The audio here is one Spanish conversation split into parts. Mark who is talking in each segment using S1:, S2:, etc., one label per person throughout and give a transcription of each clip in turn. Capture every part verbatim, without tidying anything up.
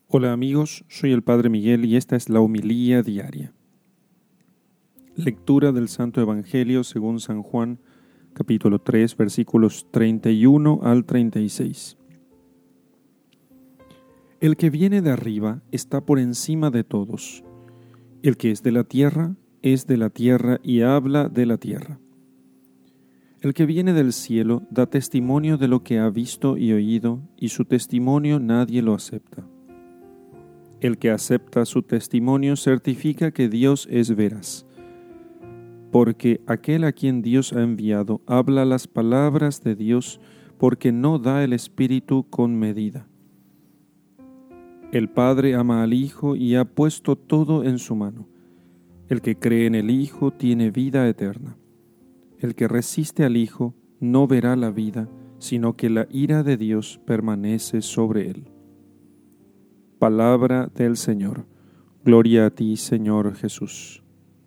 S1: Hola amigos, soy el Padre Miguel y esta es la homilía diaria. Lectura del Santo Evangelio según San Juan, capítulo tres, versículos treinta y uno al treinta y seis. El que viene de arriba está por encima de todos. El que es de la tierra es de la tierra y habla de la tierra. El que viene del cielo da testimonio de lo que ha visto y oído, y su testimonio nadie lo acepta. El que acepta su testimonio certifica que Dios es veraz, porque aquel a quien Dios ha enviado habla las palabras de Dios, porque no da el Espíritu con medida. El Padre ama al Hijo y ha puesto todo en su mano. El que cree en el Hijo tiene vida eterna. El que resiste al Hijo no verá la vida, sino que la ira de Dios permanece sobre él. Palabra del Señor. Gloria a ti, Señor Jesús.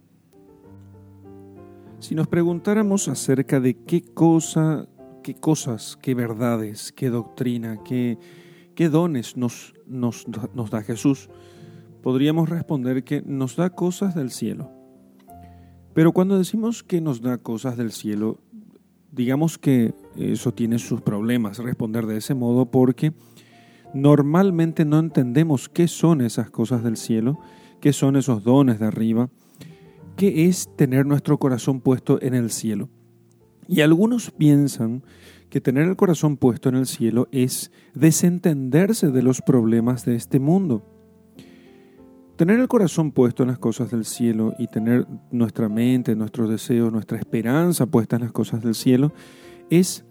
S1: Si nos preguntáramos acerca de qué cosa, qué cosas, qué verdades, qué doctrina, qué, qué dones nos, nos, nos da Jesús, podríamos responder que nos da cosas del cielo. Pero cuando decimos que nos da cosas del cielo, digamos que eso tiene sus problemas, responder de ese modo, porque normalmente no entendemos qué son esas cosas del cielo, qué son esos dones de arriba, qué es tener nuestro corazón puesto en el cielo. Y algunos piensan que tener el corazón puesto en el cielo es desentenderse de los problemas de este mundo. Tener el corazón puesto en las cosas del cielo y tener nuestra mente, nuestros deseos, nuestra esperanza puesta en las cosas del cielo es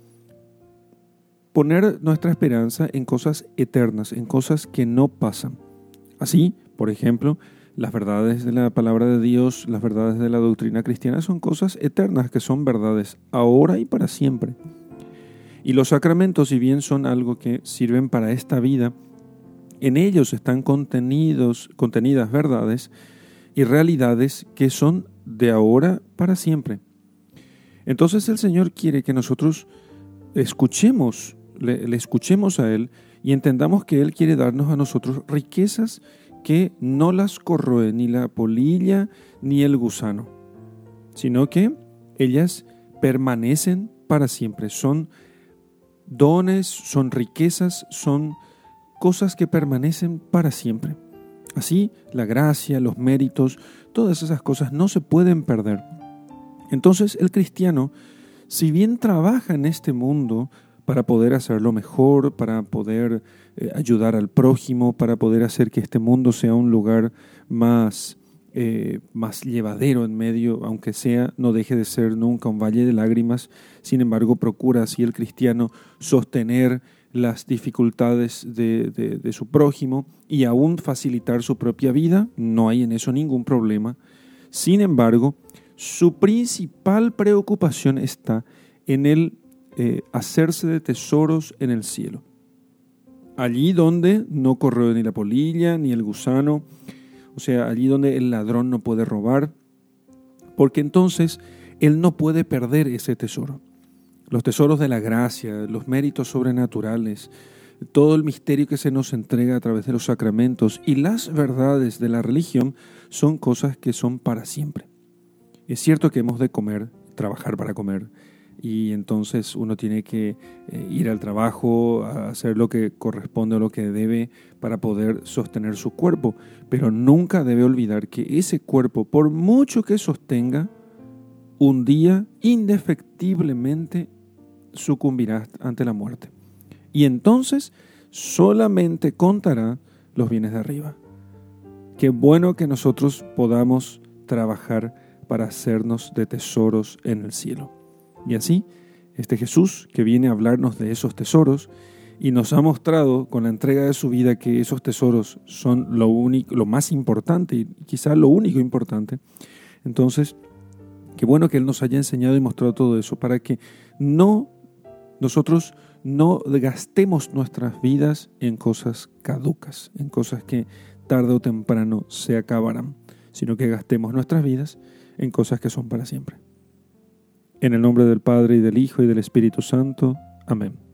S1: poner nuestra esperanza en cosas eternas, en cosas que no pasan. Así, por ejemplo, las verdades de la palabra de Dios, las verdades de la doctrina cristiana son cosas eternas, que son verdades ahora y para siempre. Y los sacramentos, si bien son algo que sirven para esta vida, en ellos están contenidos, contenidas verdades y realidades que son de ahora para siempre. Entonces el Señor quiere que nosotros escuchemos, le, le escuchemos a Él y entendamos que Él quiere darnos a nosotros riquezas que no las corroe ni la polilla ni el gusano, sino que ellas permanecen para siempre. Son dones, son riquezas, son cosas que permanecen para siempre. Así, la gracia, los méritos, todas esas cosas no se pueden perder. Entonces, el cristiano, si bien trabaja en este mundo para poder hacerlo mejor, para poder eh, ayudar al prójimo, para poder hacer que este mundo sea un lugar más, eh, más llevadero en medio, aunque sea, no deje de ser nunca un valle de lágrimas, sin embargo, procura así el cristiano sostener las dificultades de, de, de su prójimo y aún facilitar su propia vida, no hay en eso ningún problema. Sin embargo, su principal preocupación está en el eh, hacerse de tesoros en el cielo. Allí donde no corroe ni la polilla ni el gusano, o sea, allí donde el ladrón no puede robar, porque entonces él no puede perder ese tesoro. Los tesoros de la gracia, los méritos sobrenaturales, todo el misterio que se nos entrega a través de los sacramentos y las verdades de la religión son cosas que son para siempre. Es cierto que hemos de comer, trabajar para comer, y entonces uno tiene que eh, ir al trabajo, a hacer lo que corresponde o lo que debe para poder sostener su cuerpo, pero nunca debe olvidar que ese cuerpo, por mucho que sostenga, un día indefectiblemente sucumbirá ante la muerte. Y entonces solamente contará los bienes de arriba. Qué bueno que nosotros podamos trabajar para hacernos de tesoros en el cielo. Y así, este Jesús que viene a hablarnos de esos tesoros y nos ha mostrado con la entrega de su vida que esos tesoros son lo único, lo más importante y quizá lo único importante. Entonces, qué bueno que Él nos haya enseñado y mostrado todo eso para que no nosotros no gastemos nuestras vidas en cosas caducas, en cosas que tarde o temprano se acabarán, sino que gastemos nuestras vidas en cosas que son para siempre. En el nombre del Padre, y del Hijo, y del Espíritu Santo. Amén.